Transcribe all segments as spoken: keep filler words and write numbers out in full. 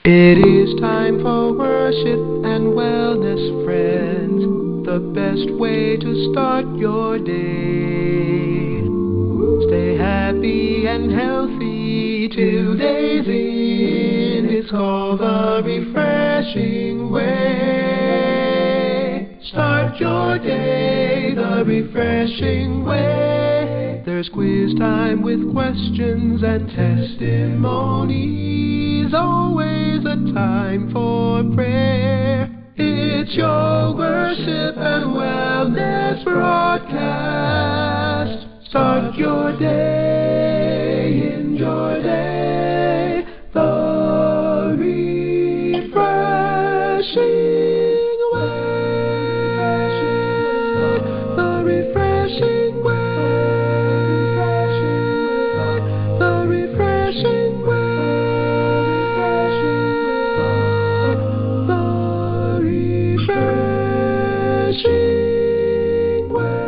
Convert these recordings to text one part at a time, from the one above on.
It is time for worship and wellness, friends. The best way to start your day. Stay happy and healthy. Today's in. It's called the refreshing way. Start your day the refreshing way. There's quiz time with questions and testimonies. Always a time for prayer. It's your worship and wellness broadcast. Start your day, enjoy day, the refreshing way, the refreshing way, the refreshing way, the refreshing way.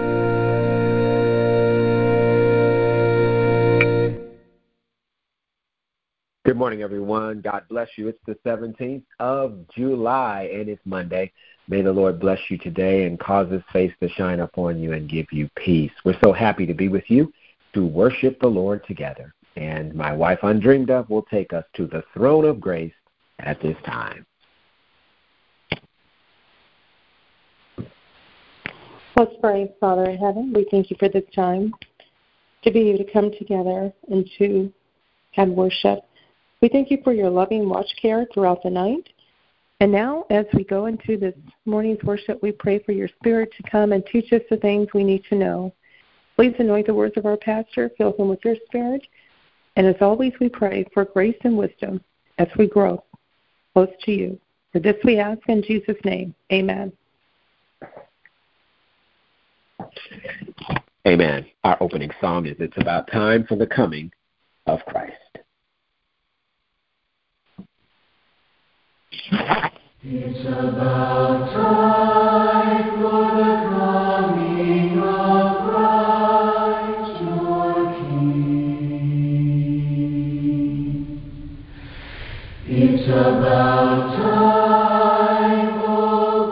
Good morning, everyone. God bless you. It's the seventeenth of July, and it's Monday. May the Lord bless you today and cause His face to shine upon you and give you peace. We're so happy to be with you to worship the Lord together. And my wife, Undreamed Of, will take us to the throne of grace at this time. Let's pray. Father in heaven, we thank you for this time to be able to come together and to have worship. We thank you for your loving watch care throughout the night. And now, as we go into this morning's worship, we pray for your Spirit to come and teach us the things we need to know. Please anoint the words of our pastor, fill him with your Spirit. And as always, we pray for grace and wisdom as we grow close to you. For this we ask in Jesus' name. Amen. Amen. Our opening song is It's About Time for the Coming of Christ. It's about time for the coming of Christ, your King. It's about time, oh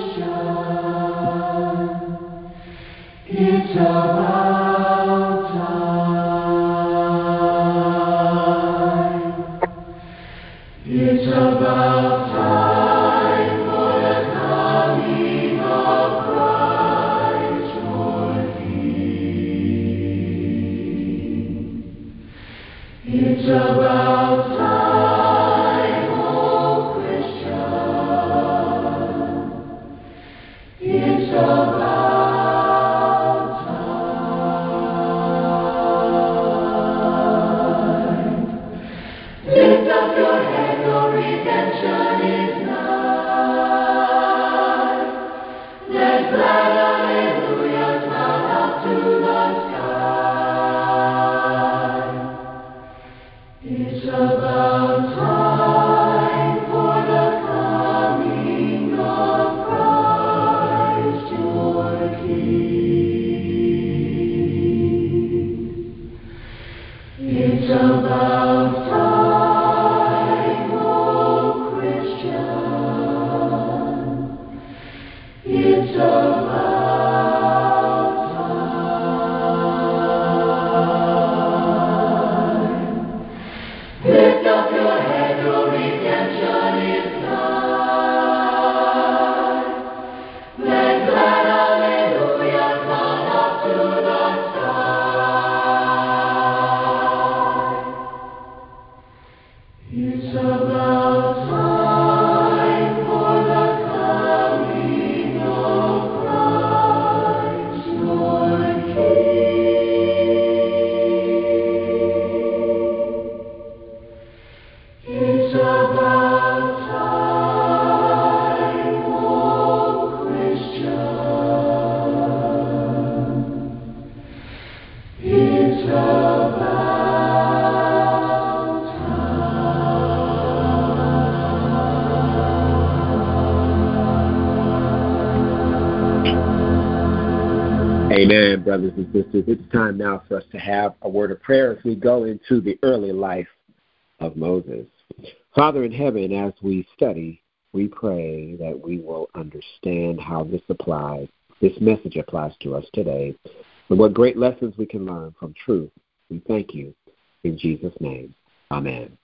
Christian. It's about time. It's about time for the coming of Christ, your King. It's about time, oh Christian. It's about time. Lift up your head, your redemption is nigh. Let glad hallelujahs mount up to the sky. It's about time for the coming of Christ, your King. It's about time, oh Christian. It's about time. Lift up your head, your redemption is nigh. Let glad hallelujahs mount up to the sky. It's about time for the coming of Christ, your King. It's about time, oh Christian. It's about Amen, brothers and sisters. It's time now for us to have a word of prayer as we go into the early life of Moses. Father in heaven, as we study, we pray that we will understand how this applies, this message applies to us today, and what great lessons we can learn from truth. We thank you in Jesus' name. Amen.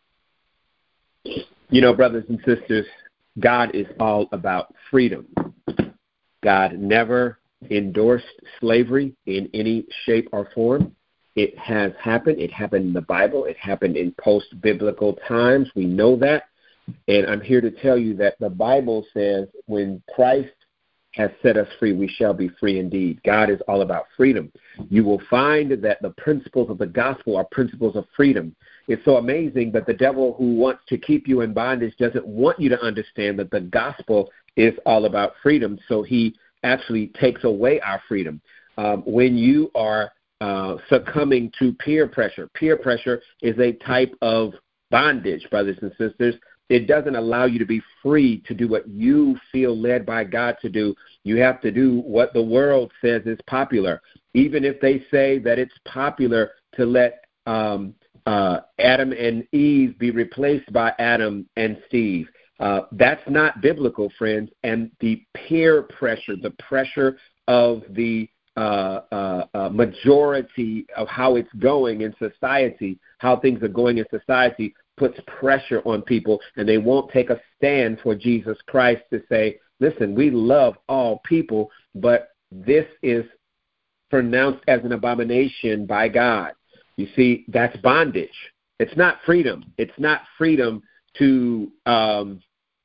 You know, brothers and sisters, God is all about freedom. God never endorsed slavery in any shape or form. It has happened. It happened in the Bible. It happened in post-biblical times. We know that. And I'm here to tell you that the Bible says when Christ has set us free, we shall be free indeed. God is all about freedom. You will find that the principles of the gospel are principles of freedom. It's so amazing that the devil, who wants to keep you in bondage, doesn't want you to understand that the gospel is all about freedom. So he actually takes away our freedom. Um, when you are uh, succumbing to peer pressure, peer pressure is a type of bondage, brothers and sisters. It doesn't allow you to be free to do what you feel led by God to do. You have to do what the world says is popular, even if they say that it's popular to let um, uh, Adam and Eve be replaced by Adam and Steve. Uh, that's not biblical, friends. And the peer pressure, the pressure of the uh, uh, uh, majority of how it's going in society, how things are going in society, puts pressure on people, and they won't take a stand for Jesus Christ to say, listen, we love all people, but this is pronounced as an abomination by God. You see, that's bondage. It's not freedom. It's not freedom to um,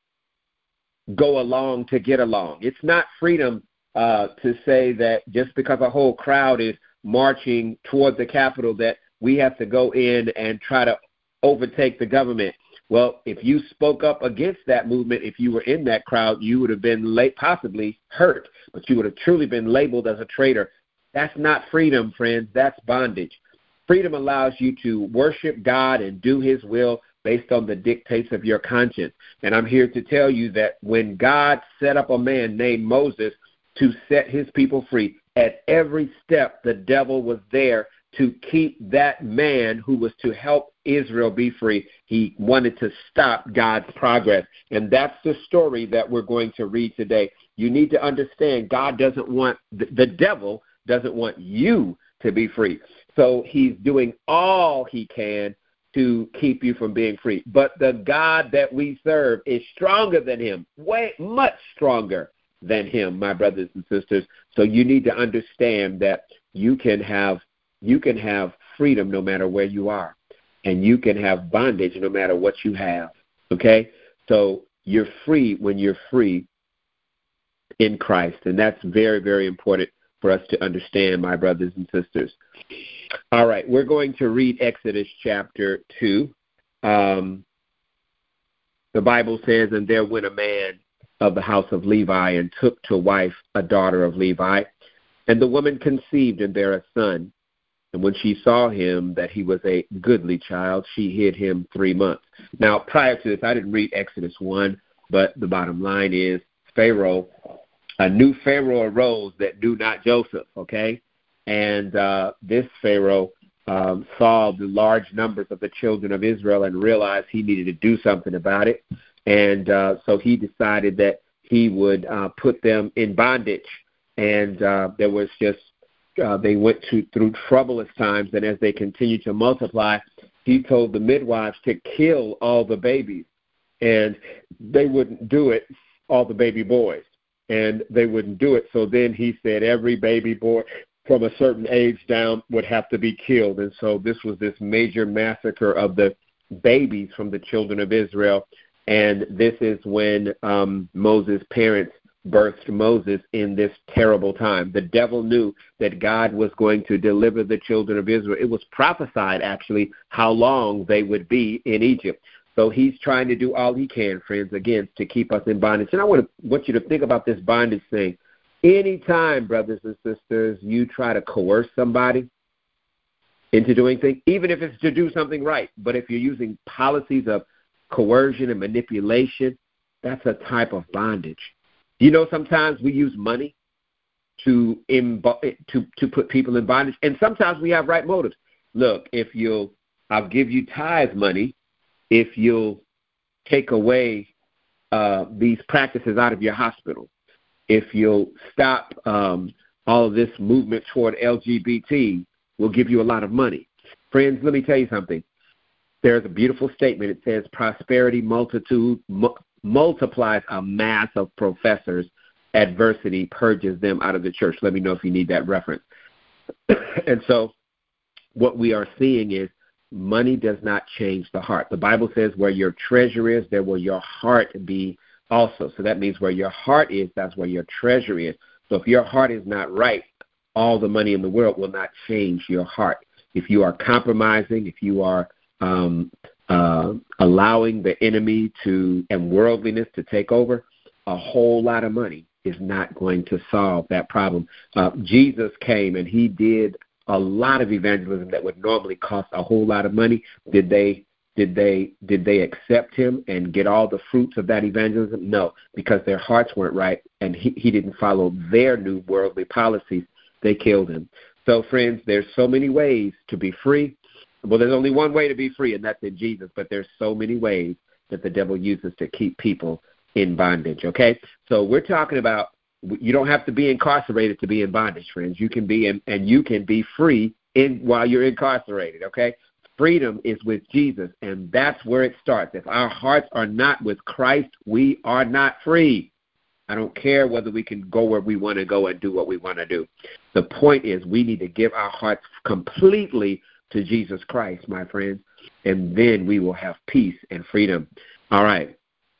go along to get along. It's not freedom uh, to say that just because a whole crowd is marching toward the Capitol that we have to go in and try to overtake the government. Well, if you spoke up against that movement, if you were in that crowd, you would have been late, possibly hurt, but you would have truly been labeled as a traitor. That's not freedom, friends. That's bondage. Freedom allows you to worship God and do his will based on the dictates of your conscience. And I'm here to tell you that when God set up a man named Moses to set his people free, at every step the devil was there to keep that man who was to help Israel be free. He wanted to stop God's progress. And that's the story that we're going to read today. You need to understand God doesn't want, the devil doesn't want you to be free. So he's doing all he can to keep you from being free. But the God that we serve is stronger than him, way much stronger than him, my brothers and sisters. So you need to understand that you can have You can have freedom no matter where you are, and you can have bondage no matter what you have, okay? So you're free when you're free in Christ, and that's very, very important for us to understand, my brothers and sisters. All right, we're going to read Exodus chapter two. Um, the Bible says, and there went a man of the house of Levi and took to wife a daughter of Levi, and the woman conceived and bare a son. And when she saw him that he was a goodly child, she hid him three months. Now, prior to this, I didn't read Exodus one, but the bottom line is Pharaoh, a new Pharaoh arose that knew not Joseph, okay? And uh, this Pharaoh um, saw the large numbers of the children of Israel and realized he needed to do something about it. And uh, so he decided that he would uh, put them in bondage. And uh, there was just Uh, they went to, through troublous times, and as they continued to multiply, he told the midwives to kill all the babies, and they wouldn't do it, all the baby boys, and they wouldn't do it. So then he said every baby boy from a certain age down would have to be killed, and so this was this major massacre of the babies from the children of Israel, and this is when um, Moses' parents birthed Moses in this terrible time. The devil knew that God was going to deliver the children of Israel. It was prophesied, actually, how long they would be in Egypt. So he's trying to do all he can, friends, again, to keep us in bondage. And I want to want you to think about this bondage thing. Anytime, brothers and sisters, you try to coerce somebody into doing things, even if it's to do something right, but if you're using policies of coercion and manipulation, that's a type of bondage. You know, sometimes we use money to imbo- to to put people in bondage, and sometimes we have right motives. Look, if you'll, I'll give you tithe money if you'll take away uh, these practices out of your hospital, if you'll stop um, all of this movement toward L G B T, we'll give you a lot of money. Friends, let me tell you something. There's a beautiful statement. It says, prosperity multitude mu- multiplies a mass of professors. Adversity purges them out of the church. Let me know if you need that reference. And so what we are seeing is money does not change the heart. The Bible says where your treasure is, there will your heart be also. So that means where your heart is, that's where your treasure is. So if your heart is not right, all the money in the world will not change your heart. If you are compromising, if you are um, uh, allowing the enemy to and worldliness to take over, a whole lot of money is not going to solve that problem. Uh, Jesus came and he did a lot of evangelism that would normally cost a whole lot of money. Did they did they did they accept him and get all the fruits of that evangelism? No, because their hearts weren't right and he, he didn't follow their new worldly policies. They killed him. So friends, there's so many ways to be free. Well, there's only one way to be free, and that's in Jesus, but there's so many ways that the devil uses to keep people in bondage, okay? So we're talking about you don't have to be incarcerated to be in bondage, friends. You can be in, and you can be free in while you're incarcerated, okay? Freedom is with Jesus, and that's where it starts. If our hearts are not with Christ, we are not free. I don't care whether we can go where we want to go and do what we want to do. The point is we need to give our hearts completely to Jesus Christ, my friends, and then we will have peace and freedom. All right.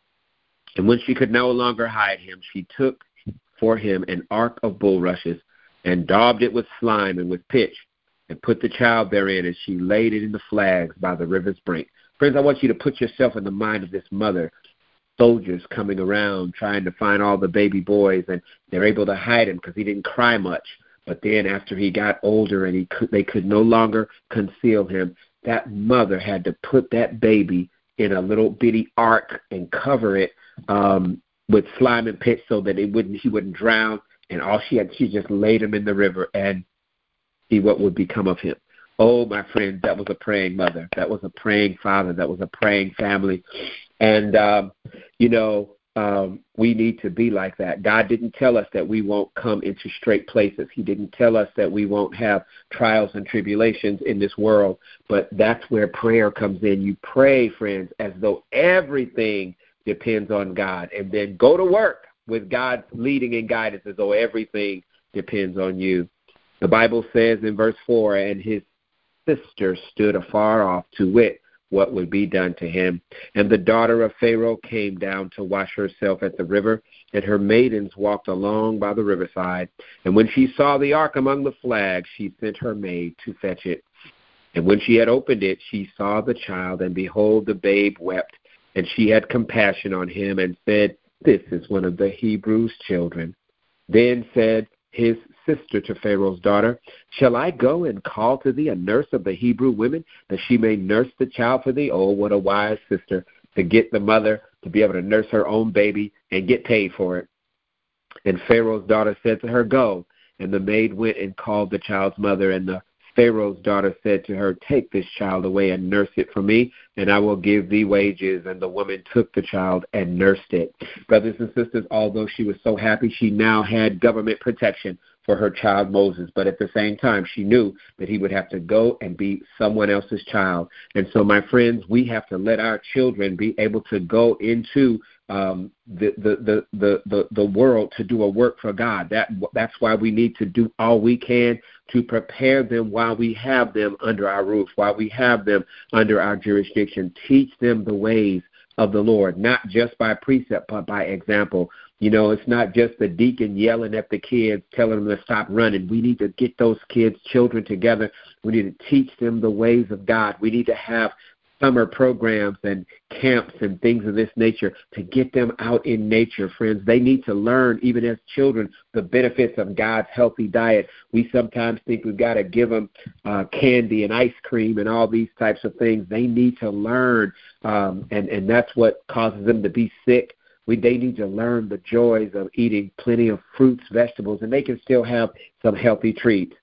And when she could no longer hide him, she took for him an ark of bulrushes and daubed it with slime and with pitch and put the child therein, and she laid it in the flags by the river's brink. Friends, I want you to put yourself in the mind of this mother. Soldiers coming around trying to find all the baby boys, and they're able to hide him because he didn't cry much. But then after he got older and he could, they could no longer conceal him, that mother had to put that baby in a little bitty ark and cover it um, with slime and pitch so that it wouldn't he wouldn't drown. And all she had, she just laid him in the river and see what would become of him. Oh, my friends, that was a praying mother. That was a praying father. That was a praying family. And, um, you know, um, we need to be like that. God didn't tell us that we won't come into straight places. He didn't tell us that we won't have trials and tribulations in this world. But that's where prayer comes in. You pray, friends, as though everything depends on God. And then go to work with God's leading and guidance as though everything depends on you. The Bible says in verse four, and his sister stood afar off to wit what would be done to him. And the daughter of Pharaoh came down to wash herself at the river, and her maidens walked along by the riverside. And when she saw the ark among the flags, she sent her maid to fetch it. And when she had opened it, she saw the child, and behold, the babe wept. And she had compassion on him, and said, this is one of the Hebrews' children. Then said his sister to Pharaoh's daughter, shall I go and call to thee a nurse of the Hebrew women, that she may nurse the child for thee? Oh, what a wise sister to get the mother to be able to nurse her own baby and get paid for it. And Pharaoh's daughter said to her, go. And the maid went and called the child's mother, and the Pharaoh's daughter said to her, take this child away and nurse it for me, and I will give thee wages. And the woman took the child and nursed it. Brothers and sisters, although she was so happy, she now had government protection for her child Moses, but at the same time she knew that he would have to go and be someone else's child. And so, my friends, we have to let our children be able to go into um, the, the, the, the, the, the world to do a work for God. That that's why we need to do all we can to prepare them while we have them under our roof, while we have them under our jurisdiction. Teach them the ways of the Lord, not just by precept, but by example. You know, it's not just the deacon yelling at the kids, telling them to stop running. We need to get those kids, children together. We need to teach them the ways of God. We need to have summer programs and camps and things of this nature to get them out in nature, friends. They need to learn, even as children, the benefits of God's healthy diet. We sometimes think we've got to give them uh, candy and ice cream and all these types of things. They need to learn, um, and, and that's what causes them to be sick. We, they need to learn the joys of eating plenty of fruits, vegetables, and they can still have some healthy treats.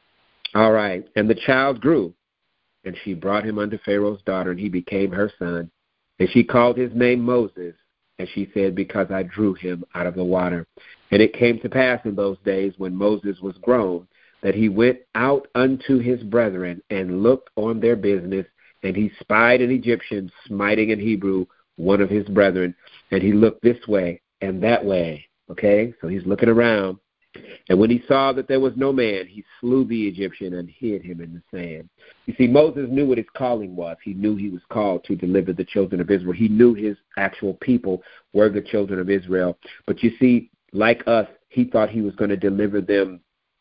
All right. And the child grew, and she brought him unto Pharaoh's daughter, and he became her son. And she called his name Moses, and she said, because I drew him out of the water. And it came to pass in those days when Moses was grown, that he went out unto his brethren and looked on their business, and he spied an Egyptian smiting an Hebrew, one of his brethren, and he looked this way and that way. Okay, so he's looking around. And when he saw that there was no man, he slew the Egyptian and hid him in the sand. You see, Moses knew what his calling was. He knew he was called to deliver the children of Israel. He knew his actual people were the children of Israel. But you see, like us, he thought he was going to deliver them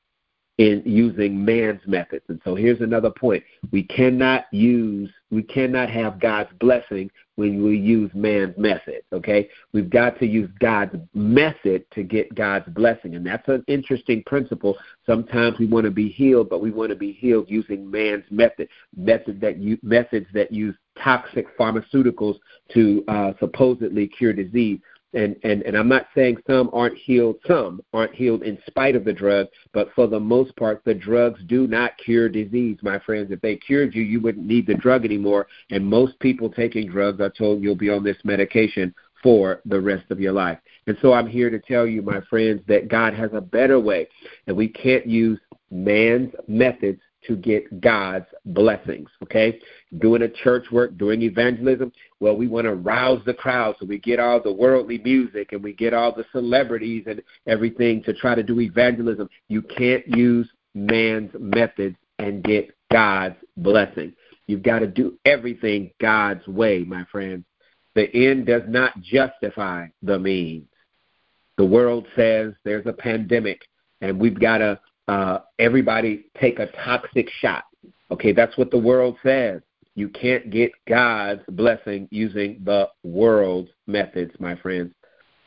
in using man's methods. And so here's another point. We cannot use, we cannot have God's blessing when we use man's method, okay? We've got to use God's method to get God's blessing, and that's an interesting principle. Sometimes we want to be healed, but we want to be healed using man's method, method that you, methods that use toxic pharmaceuticals to uh, supposedly cure disease. And, and and I'm not saying some aren't healed, some aren't healed in spite of the drug, but for the most part, the drugs do not cure disease, my friends. If they cured you, you wouldn't need the drug anymore. And most people taking drugs are told you'll be on this medication for the rest of your life. And so I'm here to tell you, my friends, that God has a better way, and we can't use man's methods to get God's blessings, okay? Doing a church work, doing evangelism, well, we want to rouse the crowd, so we get all the worldly music and we get all the celebrities and everything to try to do evangelism. You can't use man's methods and get God's blessing. You've got to do everything God's way, my friends. The end does not justify the means. The world says there's a pandemic and we've got to Uh, everybody take a toxic shot. Okay, that's what the world says. You can't get God's blessing using the world's methods, my friends.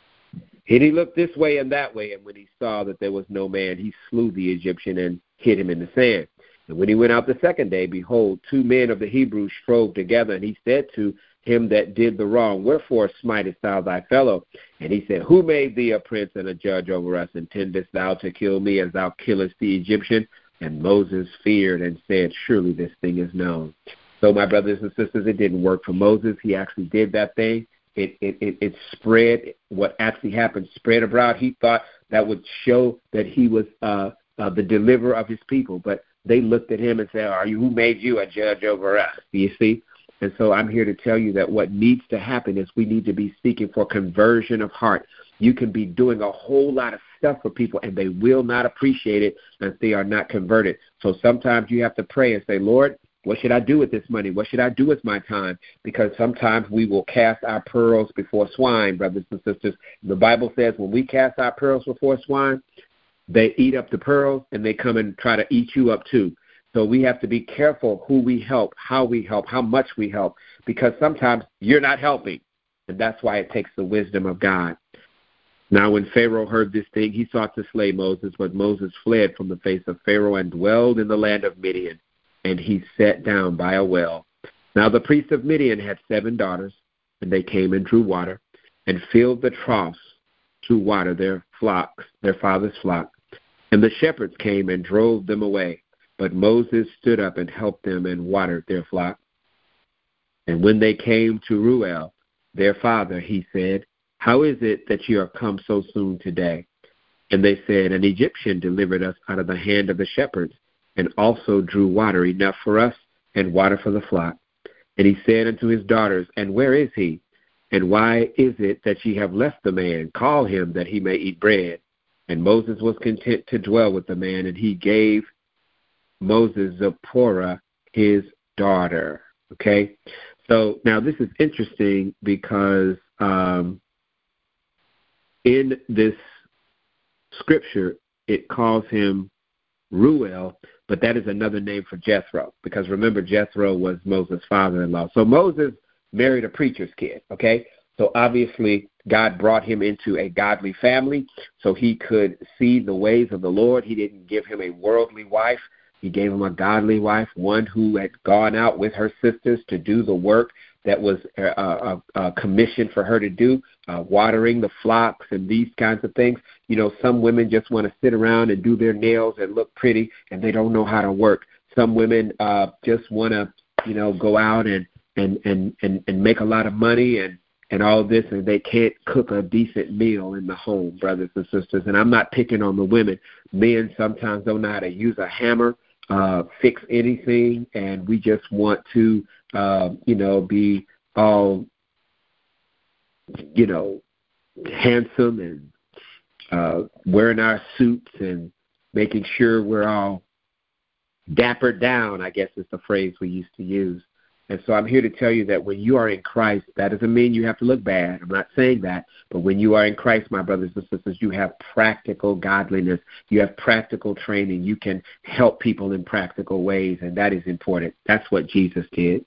And he looked this way and that way, and when he saw that there was no man, he slew the Egyptian and hid him in the sand. And when he went out the second day, behold, two men of the Hebrews strove together, and he said to him that did the wrong, wherefore smitest thou thy fellow? And he said, who made thee a prince and a judge over us? Intendest thou to kill me as thou killest the Egyptian? And Moses feared and said, surely this thing is known. So, my brothers and sisters, it didn't work for Moses. He actually did that thing. It it it, it spread. What actually happened spread abroad. He thought that would show that he was uh, uh, the deliverer of his people. But they looked at him and said, are you, who made you a judge over us? Do you see? And so I'm here to tell you that what needs to happen is we need to be seeking for conversion of heart. You can be doing a whole lot of stuff for people, and they will not appreciate it if they are not converted. So sometimes you have to pray and say, Lord, what should I do with this money? What should I do with my time? Because sometimes we will cast our pearls before swine, brothers and sisters. The Bible says when we cast our pearls before swine, they eat up the pearls, and they come and try to eat you up too. So we have to be careful who we help, how we help, how much we help, because sometimes you're not helping, and that's why it takes the wisdom of God. Now when Pharaoh heard this thing, he sought to slay Moses, but Moses fled from the face of Pharaoh and dwelled in the land of Midian, and he sat down by a well. Now the priest of Midian had seven daughters, and they came and drew water and filled the troughs to water their flocks, their father's flock. And the shepherds came and drove them away. But Moses stood up and helped them and watered their flock. And when they came to Reuel, their father, he said, how is it that you are come so soon today? And they said, an Egyptian delivered us out of the hand of the shepherds, and also drew water enough for us and water for the flock. And he said unto his daughters, and where is he? And why is it that ye have left the man? Call him that he may eat bread. And Moses was content to dwell with the man, and he gave Moses Zipporah, his daughter. Okay, so now this is interesting because um, in this scripture it calls him Reuel, but that is another name for Jethro, because remember Jethro was Moses' father-in-law. So Moses married a preacher's kid. Okay, so obviously God brought him into a godly family so he could see the ways of the Lord. He didn't give him a worldly wife. He gave him a godly wife, one who had gone out with her sisters to do the work that was a, a, a commission for her to do, uh, watering the flocks and these kinds of things. You know, some women just want to sit around and do their nails and look pretty, and they don't know how to work. Some women uh, just want to, you know, go out and, and, and, and, and make a lot of money and, and all this, and they can't cook a decent meal in the home, brothers and sisters. And I'm not picking on the women. Men sometimes don't know how to use a hammer, uh, fix anything, and we just want to, uh, you know, be all, you know, handsome and uh, wearing our suits and making sure we're all dappered down, I guess is the phrase we used to use. And so I'm here to tell you that when you are in Christ, that doesn't mean you have to look bad. I'm not saying that. But when you are in Christ, my brothers and sisters, you have practical godliness. You have practical training. You can help people in practical ways, and that is important. That's what Jesus did.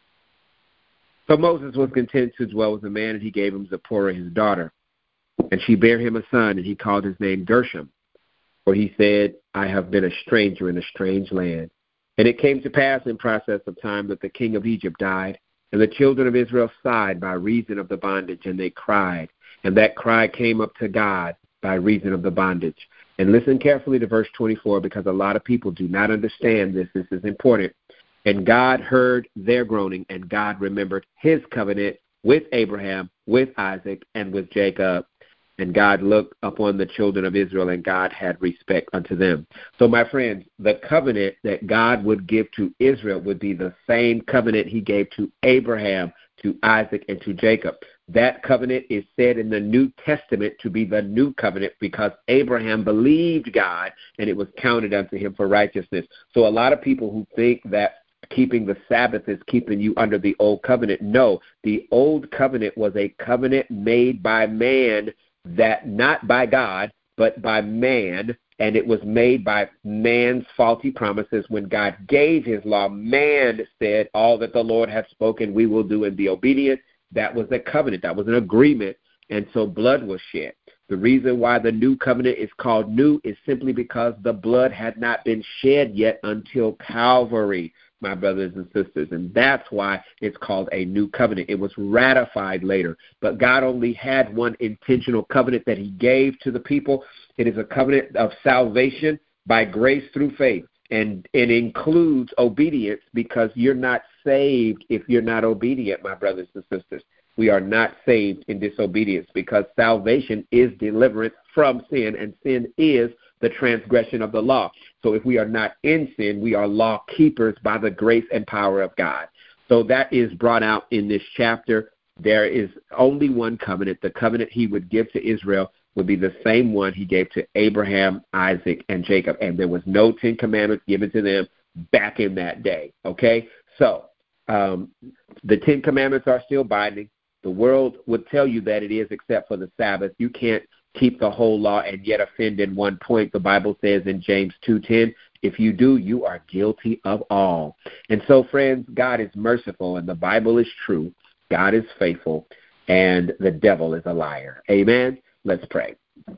So Moses was content to dwell with a man, and he gave him Zipporah, his daughter. And she bare him a son, and he called his name Gershom. For he said, I have been a stranger in a strange land. And it came to pass in process of time that the king of Egypt died, and the children of Israel sighed by reason of the bondage, and they cried. And that cry came up to God by reason of the bondage. And listen carefully to verse twenty-four, because a lot of people do not understand this. This is important. And God heard their groaning, and God remembered his covenant with Abraham, with Isaac, and with Jacob. And God looked upon the children of Israel, and God had respect unto them. So, my friends, the covenant that God would give to Israel would be the same covenant he gave to Abraham, to Isaac, and to Jacob. That covenant is said in the New Testament to be the new covenant because Abraham believed God, and it was counted unto him for righteousness. So a lot of people who think that keeping the Sabbath is keeping you under the old covenant. No, the old covenant was a covenant made by man, that not by God, but by man, and it was made by man's faulty promises. When God gave his law, man said, all that the Lord hath spoken we will do and be obedient. That was a covenant. That was an agreement, and so blood was shed. The reason why the new covenant is called new is simply because the blood had not been shed yet until Calvary, my brothers and sisters, and that's why it's called a new covenant. It was ratified later, but God only had one intentional covenant that he gave to the people. It is a covenant of salvation by grace through faith, and it includes obedience, because you're not saved if you're not obedient, my brothers and sisters. We are not saved in disobedience, because salvation is deliverance from sin, and sin is the transgression of the law. So if we are not in sin, we are law keepers by the grace and power of God. So that is brought out in this chapter. There is only one covenant. The covenant he would give to Israel would be the same one he gave to Abraham, Isaac, and Jacob. And there was no Ten Commandments given to them back in that day. Okay? So um, the Ten Commandments are still binding. The world would tell you that it is, except for the Sabbath. You can't keep the whole law and yet offend in one point. The Bible says in James two ten, if you do, you are guilty of all. And so, friends, God is merciful, and the Bible is true. God is faithful, and the devil is a liar. Amen? Let's pray.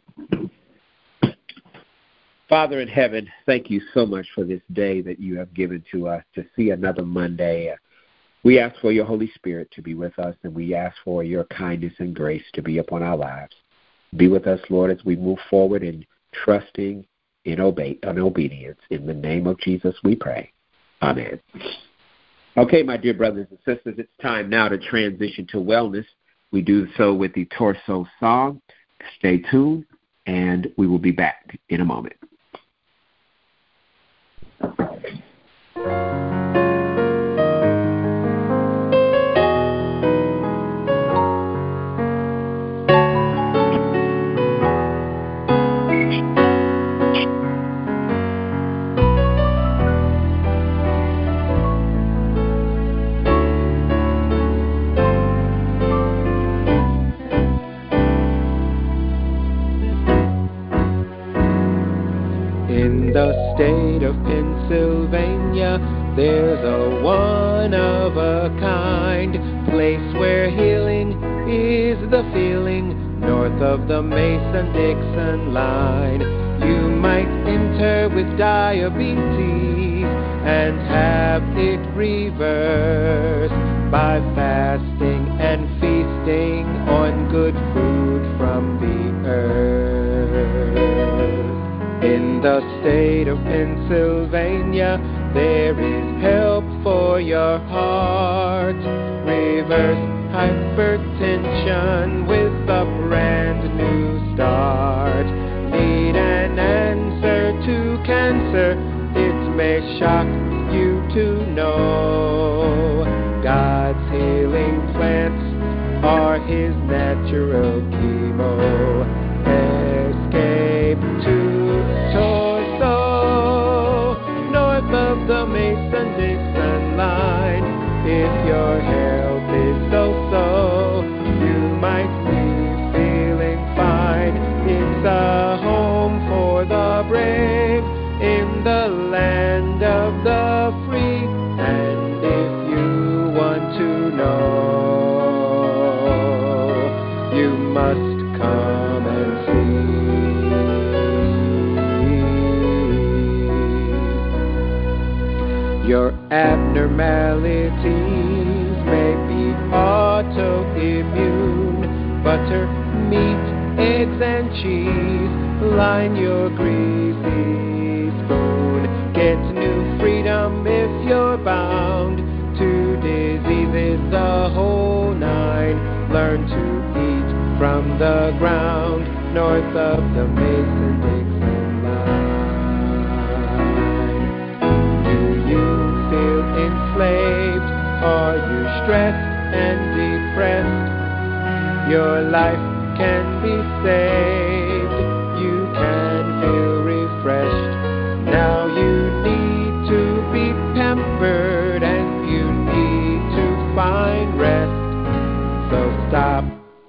Father in heaven, thank you so much for this day that you have given to us to see another Monday. We ask for your Holy Spirit to be with us, and we ask for your kindness and grace to be upon our lives. Be with us, Lord, as we move forward in trusting in, obey, in obedience. In the name of Jesus we pray. Amen. Okay, my dear brothers and sisters, it's time now to transition to wellness. We do so with the Torso song. Stay tuned, and we will be back in a moment. State of Pennsylvania, there's a one-of-a-kind place where healing is the feeling, north of the Mason-Dixon line. You might enter with diabetes and have it reversed by fasting and feasting on good food from the earth. In the state of Pennsylvania, there is help for your heart. Reverse hypertension with a brand new start. Need an answer to cancer? It may shock you to know God's healing plants are His natural chemo. Escape to Torso, north of the Mason-Dixon line. If your health is so-so, you might be feeling fine. It's a home for the brave in the land of the free. And if you want to know, you must come and see. Your abnormalities may be autoimmune. Butter, meat, eggs, and cheese line your greasy spoon. Get new freedom if you're bound to diseases, the whole nine. Learn to eat from the ground north of the Mason-Dixon line. Do you feel enslaved? Are you stressed and depressed? Your life can be saved. You can feel refreshed. Now you need to be pampered and you need to find rest. So stop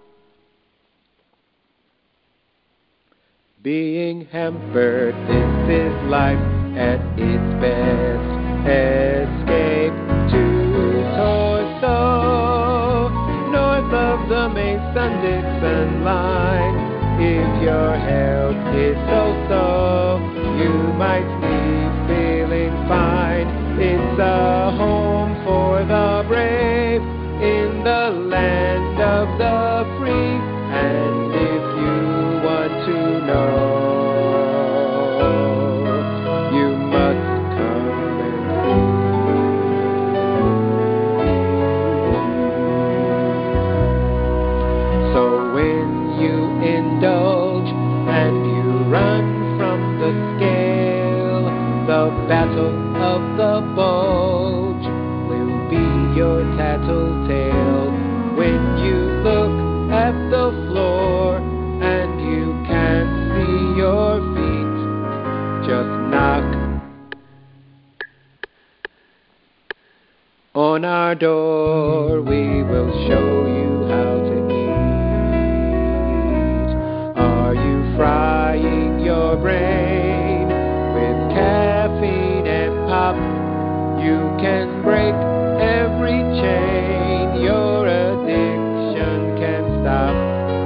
being hampered. This is life at its best. Escape to Torso, north of the Mason-Dixon line. If your health is so-so, you might be feeling fine. It's a home for the brave in the land of the free. And if you want to know, you must come and see. So when you indulge and you run from the scale, the battle of the bulge will be your tattletale. When you look at the floor and you can't see your feet, just knock on our door. We will show you how to eat. Are you frying your brain with caffeine and pop? You can break every chain. Your addiction can stop.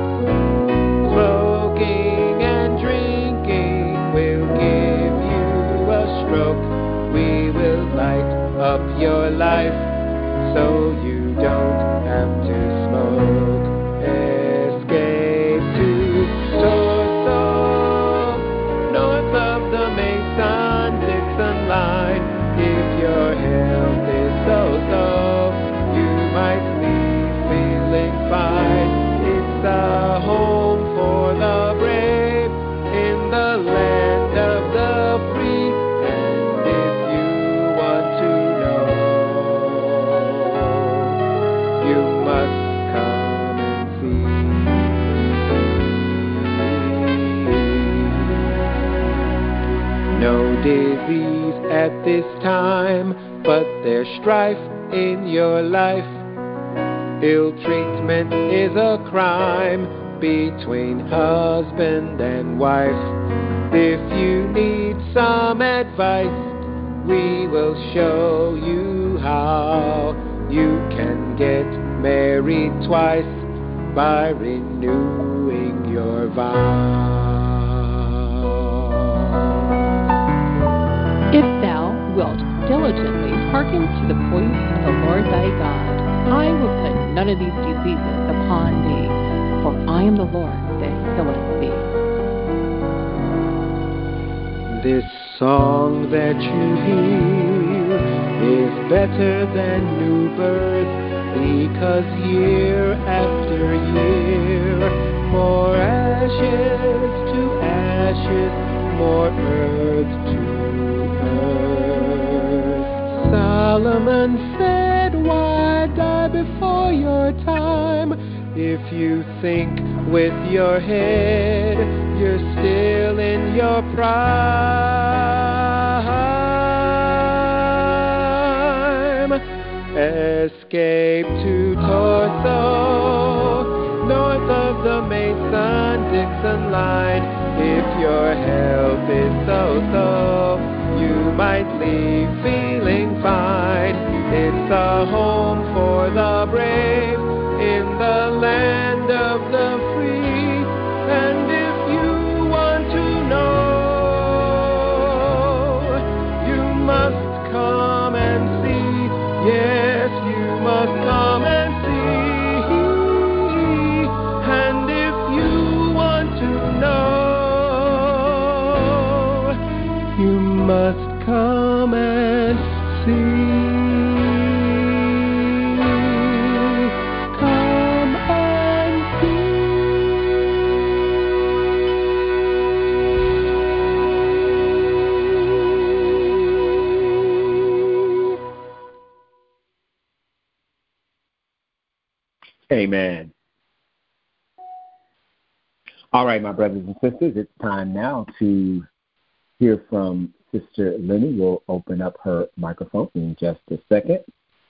Smoking and drinking will give you a stroke. We will light up your life so you don't have to smoke. Escape to Torso, north of the Mason-Dixon line. If your health is so-so, you might be feeling fine. It's a home for the brave in the land of the free. And if you want to know, you must come and see. No disease at this time, but there's strife in your life. Ill treatment is a crime between husband and wife. If you need some advice, we will show you how. You can get married twice by renewing your vow. If thou wilt diligently hearken to the voice of the Lord thy God, I will put none of these diseases upon thee, for I am the Lord that healeth thee. This song that you hear is better than new birth, because year after year, more ashes to ashes, more earth to earth. Solomon said, why die before your time? If you think with your head, you're still in your prime. Escape to Torso, north of the Mason-Dixon line. If your health is so-so, you might leave feeling fine. It's a home for the brave in the land of the free. And if you want to know, you must come and see. Yes, you must come and see. And if you want to know, you must come and see. Come and see. Amen. All right, my brothers and sisters, it's time now to hear from Sister Lenny. We'll open up her microphone in just a second.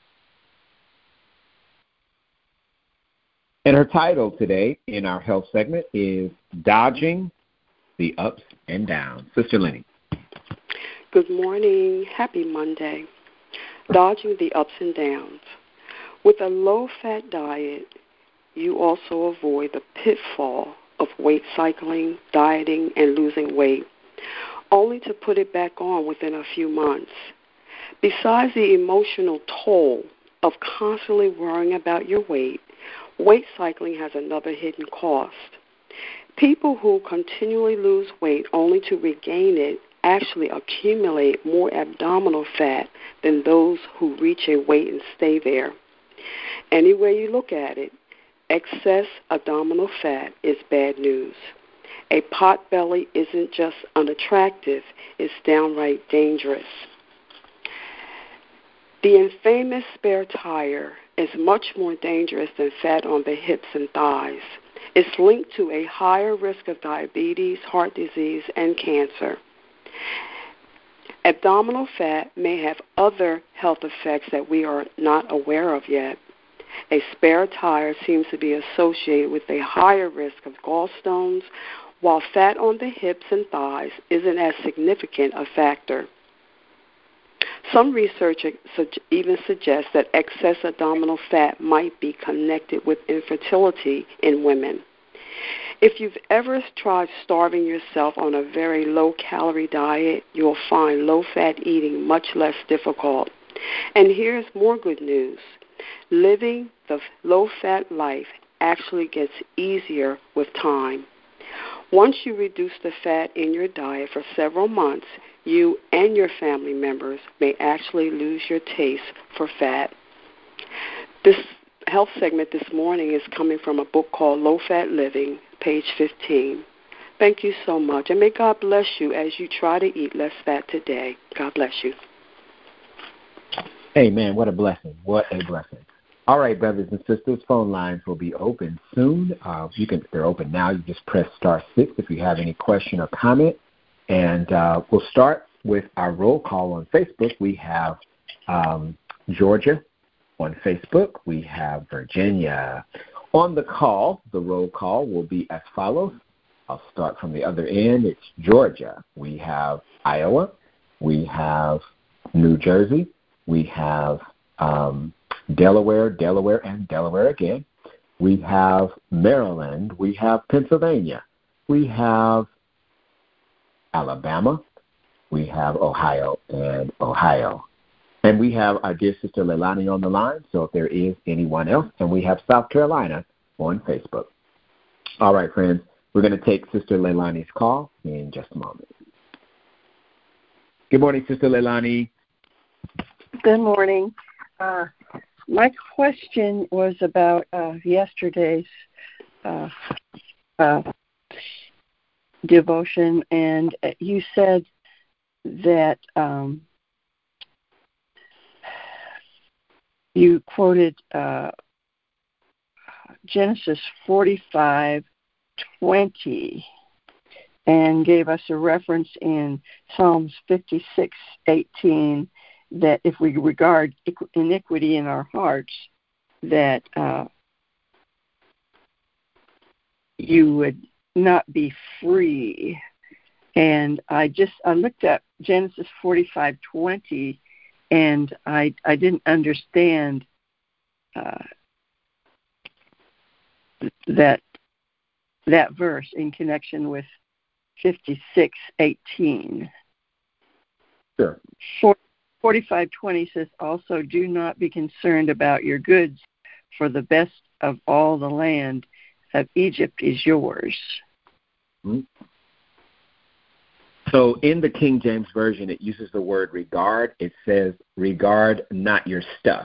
And her title today in our health segment is Dodging the Ups and Downs. Sister Lenny. Good morning. Happy Monday. Dodging the ups and downs. With a low-fat diet, you also avoid the pitfall of weight cycling, dieting, and losing weight, only to put it back on within a few months. Besides the emotional toll of constantly worrying about your weight, weight cycling has another hidden cost. People who continually lose weight only to regain it actually accumulate more abdominal fat than those who reach a weight and stay there. Any way you look at it, excess abdominal fat is bad news. A pot belly isn't just unattractive, it's downright dangerous. The infamous spare tire is much more dangerous than fat on the hips and thighs. It's linked to a higher risk of diabetes, heart disease, and cancer. Abdominal fat may have other health effects that we are not aware of yet. A spare tire seems to be associated with a higher risk of gallstones, while fat on the hips and thighs isn't as significant a factor. Some research even suggests that excess abdominal fat might be connected with infertility in women. If you've ever tried starving yourself on a very low-calorie diet, you'll find low-fat eating much less difficult. And here's more good news. Living the low-fat life actually gets easier with time. Once you reduce the fat in your diet for several months, you and your family members may actually lose your taste for fat. This health segment this morning is coming from a book called Low Fat Living, page fifteen. Thank you so much, and may God bless you as you try to eat less fat today. God bless you. Amen. What a blessing. What a blessing. All right, brothers and sisters, phone lines will be open soon. Uh, you can, they're open now. You just press star six if you have any question or comment. And uh, we'll start with our roll call on Facebook. We have um, Georgia on Facebook. We have Virginia. On the call, the roll call will be as follows. I'll start from the other end. It's Georgia. We have Iowa. We have New Jersey. We have um, Delaware, Delaware, and Delaware again. We have Maryland. We have Pennsylvania. We have Alabama. We have Ohio and Ohio. And we have our dear sister Leilani on the line, so if there is anyone else, and we have South Carolina on Facebook. All right, friends, we're going to take Sister Leilani's call in just a moment. Good morning, Sister Leilani. Good morning. Uh, my question was about uh, yesterday's uh, uh, devotion, and you said that um, you quoted uh, Genesis forty-five twenty and gave us a reference in Psalms fifty-six eighteen that if we regard iniquity in our hearts, that uh, you would not be free. And I just I looked at Genesis forty-five twenty, and I I didn't understand uh, that that verse in connection with fifty-six eighteen. Sure. forty-five twenty says, also, do not be concerned about your goods, for the best of all the land of Egypt is yours. Mm-hmm. So in the King James Version, it uses the word regard. It says, regard not your stuff.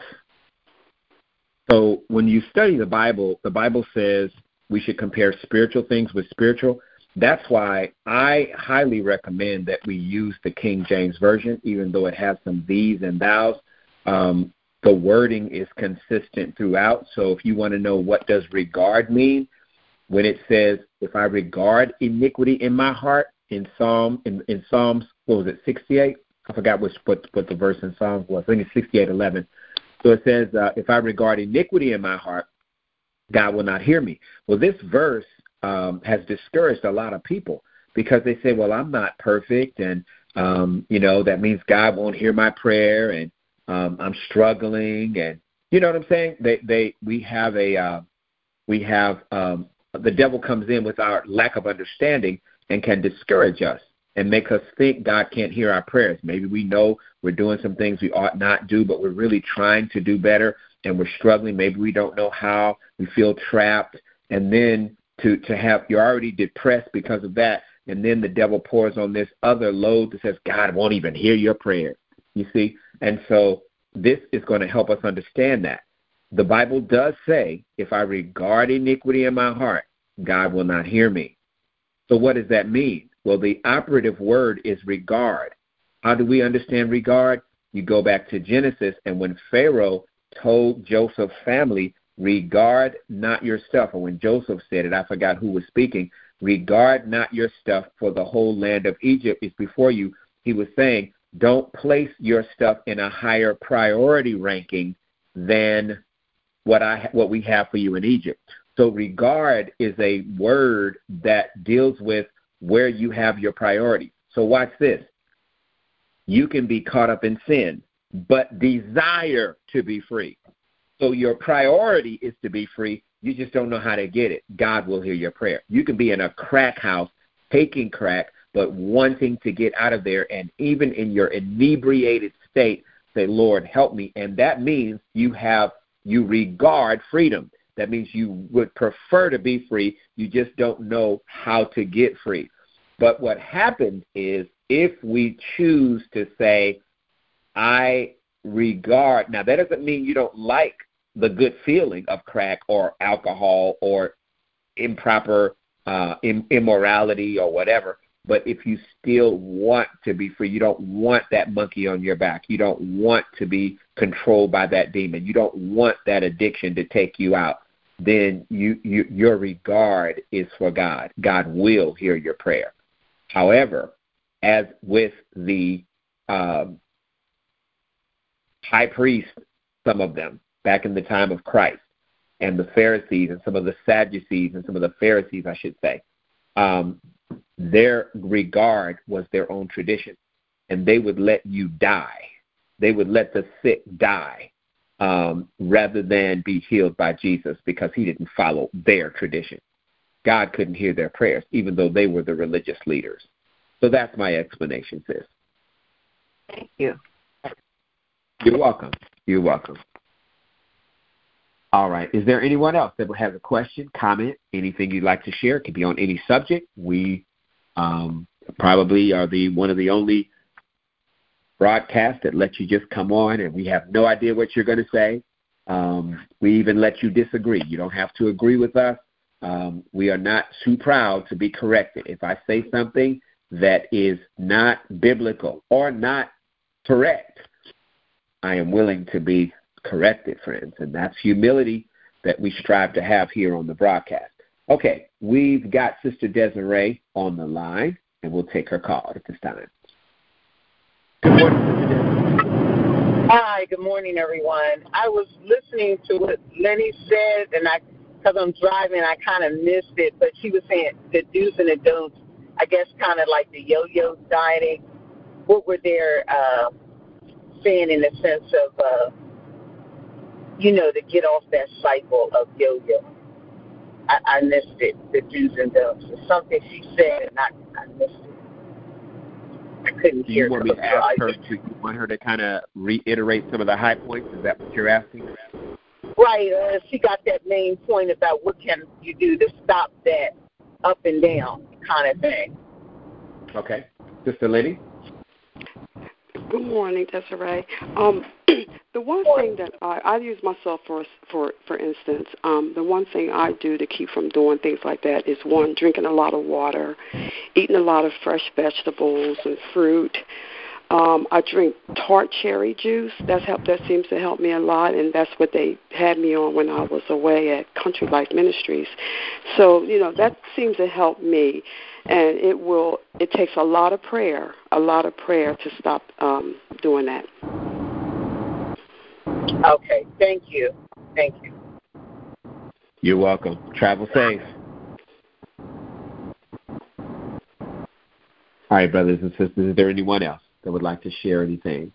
So when you study the Bible, the Bible says we should compare spiritual things with spiritual. That's why I highly recommend that we use the King James Version, even though it has some these and thous. Um, the wording is consistent throughout. So if you want to know what does regard mean, when it says, if I regard iniquity in my heart, in Psalm in, in Psalms, what was it, sixty-eight? I forgot which what, what the verse in Psalms was. I think it's sixty-eight eleven. So it says, uh, if I regard iniquity in my heart, God will not hear me. Well, this verse Um, has discouraged a lot of people because they say, well, I'm not perfect, and, um, you know, that means God won't hear my prayer, and um, I'm struggling, and you know what I'm saying? They, they, we have a, uh, we have, um, the devil comes in with our lack of understanding and can discourage us and make us think God can't hear our prayers. Maybe we know we're doing some things we ought not do, but we're really trying to do better, and we're struggling. Maybe we don't know how. We feel trapped, and then to, to have, you're already depressed because of that, and then the devil pours on this other load that says God won't even hear your prayer, you see? And so this is going to help us understand that. The Bible does say, if I regard iniquity in my heart, God will not hear me. So what does that mean? Well, the operative word is regard. How do we understand regard? You go back to Genesis, and when Pharaoh told Joseph's family, regard not your stuff, or when Joseph said it, I forgot who was speaking, regard not your stuff, for the whole land of Egypt is before you. He was saying, don't place your stuff in a higher priority ranking than what I what we have for you in Egypt. So regard is a word that deals with where you have your priority. So watch this. You can be caught up in sin, but desire to be free. So your priority is to be free. You just don't know how to get it. God will hear your prayer. You can be in a crack house taking crack, but wanting to get out of there, and even in your inebriated state, say, Lord, help me. And that means you have, you regard freedom. That means you would prefer to be free. You just don't know how to get free. But what happens is, if we choose to say, I regard, now that doesn't mean you don't like the good feeling of crack or alcohol or improper uh, im- immorality or whatever, but if you still want to be free, you don't want that monkey on your back, you don't want to be controlled by that demon, you don't want that addiction to take you out, then you, you your regard is for God. God will hear your prayer. However, as with the um, high priest, some of them, back in the time of Christ, and the Pharisees and some of the Sadducees and some of the Pharisees, I should say, um, their regard was their own tradition, and they would let you die. They would let the sick die um, rather than be healed by Jesus, because he didn't follow their tradition. God couldn't hear their prayers, even though they were the religious leaders. So that's my explanation, sis. Thank you. You're welcome. You're welcome. All right. Is there anyone else that has a question, comment, anything you'd like to share? It could be on any subject. We um, probably are the one of the only broadcast that lets you just come on and we have no idea what you're going to say. Um, we even let you disagree. You don't have to agree with us. Um, we are not too proud to be corrected. If I say something that is not biblical or not correct, I am willing to be corrected, friends. And that's humility that we strive to have here on the broadcast. Okay, we've got Sister Desiree on the line, and we'll take her call at this time. Good morning, Sister Desiree. Hi, good morning, everyone. I was listening to what Lenny said, and I, because I'm driving, I kind of missed it, but she was saying the do's and the don'ts, I guess kind of like the yo-yo dieting. What were they uh, saying in the sense of, uh, you know, to get off that cycle of yo-yo? I, I missed it, the do's and don'ts. It's something she said, and I, I missed it. I couldn't Do hear you want me to ask her to, you want her to kind of reiterate some of the high points? Is that what you're asking? Right. Uh, she got that main point about what can you do to stop that up and down kind of thing. Okay. Sister Lenny? Good morning, Desiree. Um, the one thing that I, I use myself for, for for instance, um, the one thing I do to keep from doing things like that is, one, drinking a lot of water, eating a lot of fresh vegetables and fruit. Um, I drink tart cherry juice. That's help. That seems to help me a lot, and that's what they had me on when I was away at Country Life Ministries. So, you know, that seems to help me, and it will. It takes a lot of prayer, a lot of prayer to stop um, doing that. Okay. Thank you. Thank you. You're welcome. Travel safe. All right, brothers and sisters, is there anyone else that would like to share anything?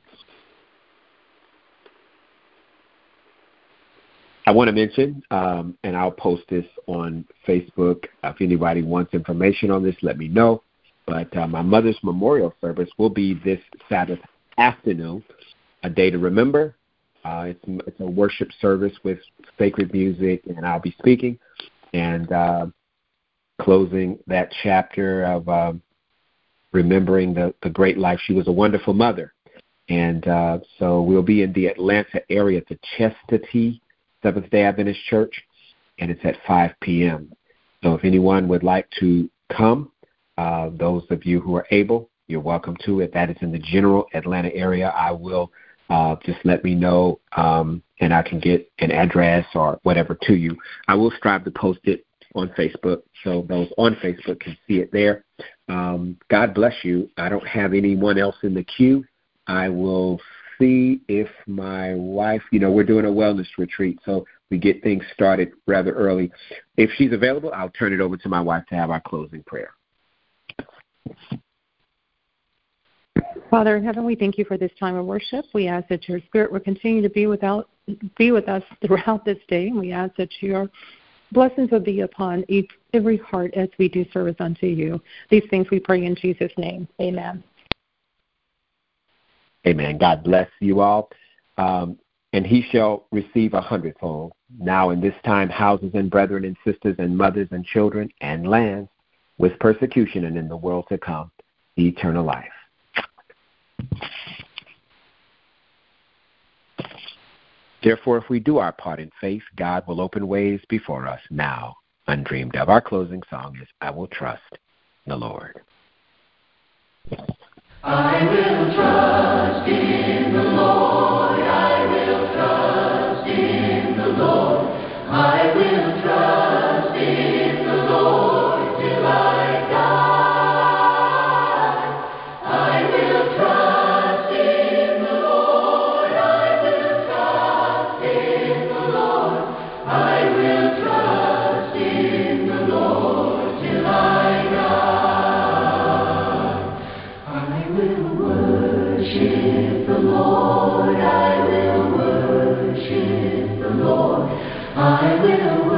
I want to mention, um, and I'll post this on Facebook. If anybody wants information on this, let me know. But uh, my mother's memorial service will be this Sabbath afternoon, a day to remember. Uh, it's, it's a worship service with sacred music, and I'll be speaking and uh, closing that chapter of uh, remembering the, the great life. She was a wonderful mother. And uh, so we'll be in the Atlanta area at the Chastity Seventh-day Adventist Church, and it's at five p.m. So if anyone would like to come, uh, those of you who are able, you're welcome to it. That is in the general Atlanta area. I will uh, just let me know, um, and I can get an address or whatever to you. I will strive to post it on Facebook, so those on Facebook can see it there. Um, God bless you. I don't have anyone else in the queue. I will see if my wife, you know, we're doing a wellness retreat, so we get things started rather early. If she's available, I'll turn it over to my wife to have our closing prayer. Father in heaven, we thank you for this time of worship. We ask that your Spirit will continue to be without, be with us throughout this day, and we ask that your blessings will be upon each, every heart as we do service unto you. These things we pray in Jesus' name. Amen. Amen. God bless you all. Um, and he shall receive a hundredfold. Now in this time, houses and brethren and sisters and mothers and children and lands with persecution, and in the world to come, eternal life. Therefore, if we do our part in faith, God will open ways before us now, undreamed of. Our closing song is, I Will Trust the Lord. I will trust in the Lord. I will trust in the Lord. I will trust in the Lord till I die. I will trust in the Lord. I will trust in the Lord. I will trust in the Lord till I die. I will worship the Lord. I will worship the Lord. I will